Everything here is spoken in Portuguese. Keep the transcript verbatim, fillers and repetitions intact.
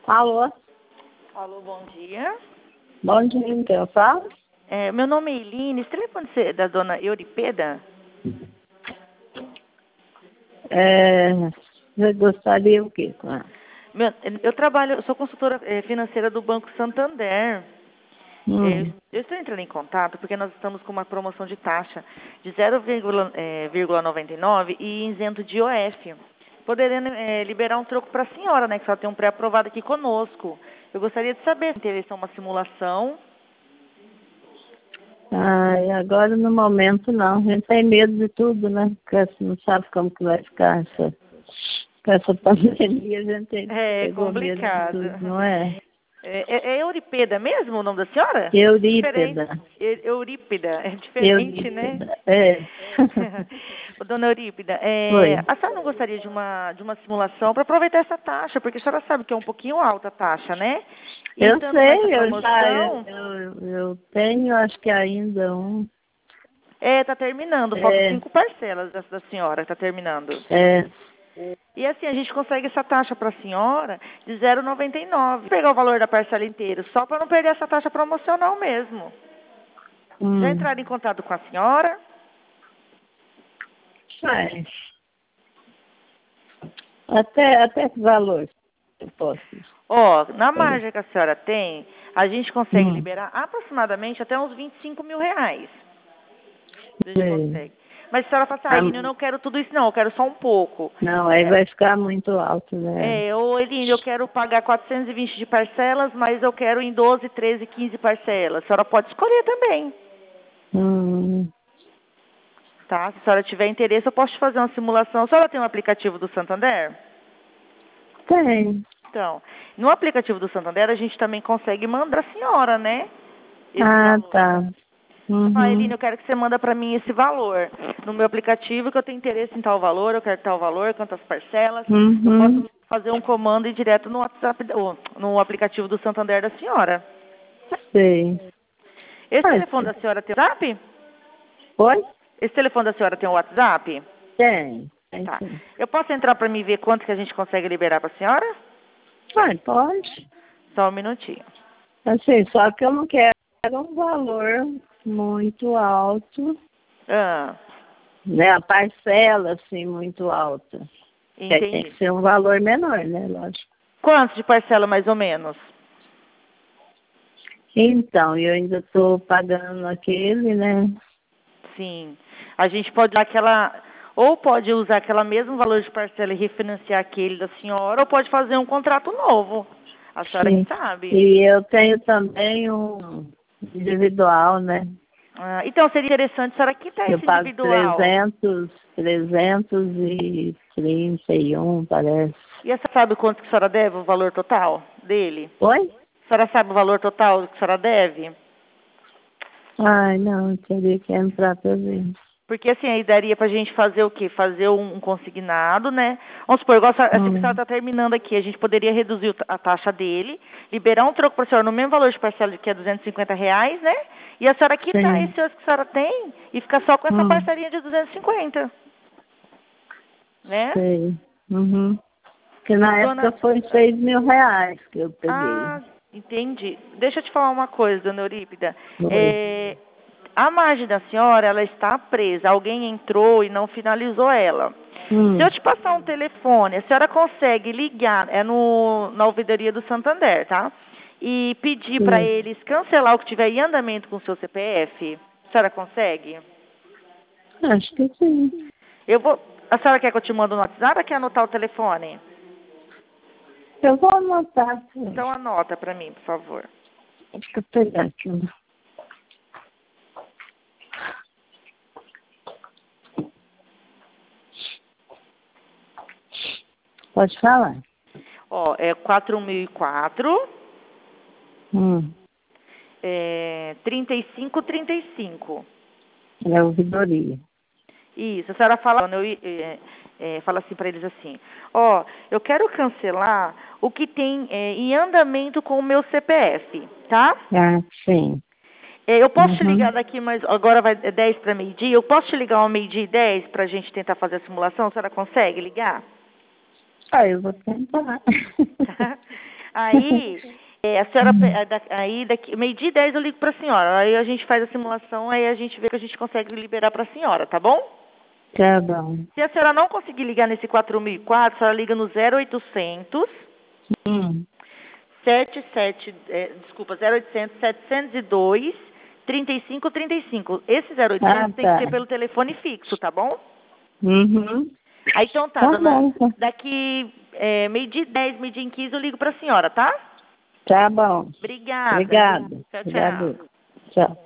Alô? Alô, bom dia. Bom dia, então eu falo? É, meu nome é Eline, esse telefone é da dona Euripeda? É, você gostaria o quê com ela? Meu, eu trabalho, eu sou consultora eh, financeira do Banco Santander. Eh, Hum. Eu estou entrando em contato porque nós estamos com uma promoção de taxa de zero vírgula noventa e nove e isento de I O F. Poderia eh, liberar um troco para a senhora, né, que só tem um pré-aprovado aqui conosco. Eu gostaria de saber se interessa uma simulação. Ai, agora no momento não. A gente tem medo de tudo, né? Porque você não sabe como que vai ficar essa, com essa pandemia, a gente É pegou medo de complicado. tudo, não é? É, é, é Euripeda mesmo o nome da senhora? Diferente. Eurípeda. Eu- Eurípida, é diferente, né? Eurípeda, é. Ô, Dona Eurípida, é, Foi. a senhora não gostaria de uma, de uma simulação para aproveitar essa taxa? Porque a senhora sabe que é um pouquinho alta a taxa, né? E Eu estando nessa sei, eu já, eu, promoção, eu, eu tenho acho que ainda um. é, tá terminando, faltam É, cinco parcelas da, da senhora, tá terminando. é. E assim, a gente consegue essa taxa para a senhora de zero vírgula noventa e nove. Pegar o valor da parcela inteira, só para não perder essa taxa promocional mesmo. Já Hum. entraram em contato com a senhora? Mas, até, até que valor eu posso? Ó, na Olha. margem que a senhora tem, a gente consegue Hum. liberar aproximadamente até uns vinte e cinco mil reais. A gente Sei. consegue. Mas a senhora fala assim, ah, Ah, Eline, eu não quero tudo isso não, eu quero só um pouco. não, aí É, vai ficar muito alto, né? é ô Eline, eu quero pagar quatrocentos e vinte de parcelas, mas eu quero em doze, treze, quinze parcelas. A senhora pode escolher também, Hum, tá? Se a senhora tiver interesse, eu posso te fazer uma simulação. A senhora tem um aplicativo do Santander? tem. Então, no aplicativo do Santander, a gente também consegue mandar a senhora, né? Esse Ah, valor. tá. Fala, Eline, Uhum. eu quero que você manda para mim esse valor no meu aplicativo, que eu tenho interesse em tal valor, eu quero tal valor, quantas parcelas. Eu Uhum. posso fazer um comando e ir direto no WhatsApp, ou no aplicativo do Santander da senhora. Sei. Esse Pode telefone ser. da senhora tem WhatsApp? Oi? Esse telefone da senhora tem um WhatsApp? Tem. Tem Tá. sim. Eu posso entrar para mim ver quanto que a gente consegue liberar para a senhora? Pode, pode. Só um minutinho. Assim, só que eu não quero um valor muito alto, Ah, né? A parcela, assim, muito alta. Que aí tem entendi. que ser um valor menor, né? Lógico. Quanto de parcela mais ou menos? Então, eu ainda estou pagando aquele, né? Sim. A gente pode dar aquela. Ou pode usar aquele mesmo valor de parcela e refinanciar aquele da senhora, ou pode fazer um contrato novo. A senhora que Sim. sabe. E eu tenho também um individual, né? Ah, então seria interessante a senhora quitar Eu esse pago individual. trezentos, trezentos e trinta e um, parece. E a senhora sabe quanto que a senhora deve, o valor total dele? Oi? A senhora sabe o valor total que a senhora deve? Ai, não, eu teria que entrar para ver. Porque assim, aí daria pra gente fazer o quê? Fazer um, um consignado, né? Vamos supor, igual a senhora- essa que a senhora Hum, está terminando aqui, a gente poderia reduzir o ta- a taxa dele, liberar um troco para a senhora no mesmo valor de parcela que é duzentos e cinquenta reais, né? E a senhora quitar sim. esse outro que a senhora tem e ficar só com essa Hum, parcelinha de duzentos e cinquenta, né? sei. Uhum. Porque na época Dona, foi seis mil reais que eu peguei. ah, entendi. Deixa eu te falar uma coisa, dona Eurípida. Foi. É, a margem da senhora, ela está presa. Alguém entrou e não finalizou ela. Se eu Hum, te passar um telefone, a senhora consegue ligar, é no, na ouvidoria do Santander, tá? E pedir para sim. eles cancelar o que tiver em andamento com o seu C P F. A senhora consegue? Acho que sim. Eu vou. A senhora quer que eu te mande no WhatsApp ou quer anotar o telefone? Eu vou anotar. Sim. Então anota para mim, por favor. Deixa eu pegar aqui. Pode falar. Ó, é quatro mil e quatro, Hum, é trinta e cinco trinta e cinco. é ouvidoria. Isso, a senhora fala, eu, é, é, fala assim para eles assim, ó, eu quero cancelar o que tem é, em andamento com o meu C P F, tá? Ah, sim. É, eu posso te Uhum. ligar daqui, mas agora vai é dez para meio-dia, eu posso te ligar ao meio-dia e dez para a gente tentar fazer a simulação? A senhora consegue ligar? Ah, eu vou tentar. Aí, é, a senhora, aí daqui, meio-dia e dez eu ligo para a senhora. Aí a gente faz a simulação, aí a gente vê que a gente consegue liberar para a senhora, tá bom? Tá bom. Se a senhora não conseguir ligar nesse quatro mil e quatro, a senhora liga no zero oitocentos, Hum. sete sete, é, desculpa, zero oitocentos, setecentos e dois, trinta e cinco, trinta e cinco. Esse zero oitocentos Ah, tem que tá. ser pelo telefone fixo, tá bom? Uhum. Aí então tá, Tá dona, bom, tá. daqui é, meio-dia e dez, meio-dia e quinze eu ligo para a senhora, tá? Tá bom. Obrigada. Obrigada. Tchau, tchau. Obrigado. Tchau.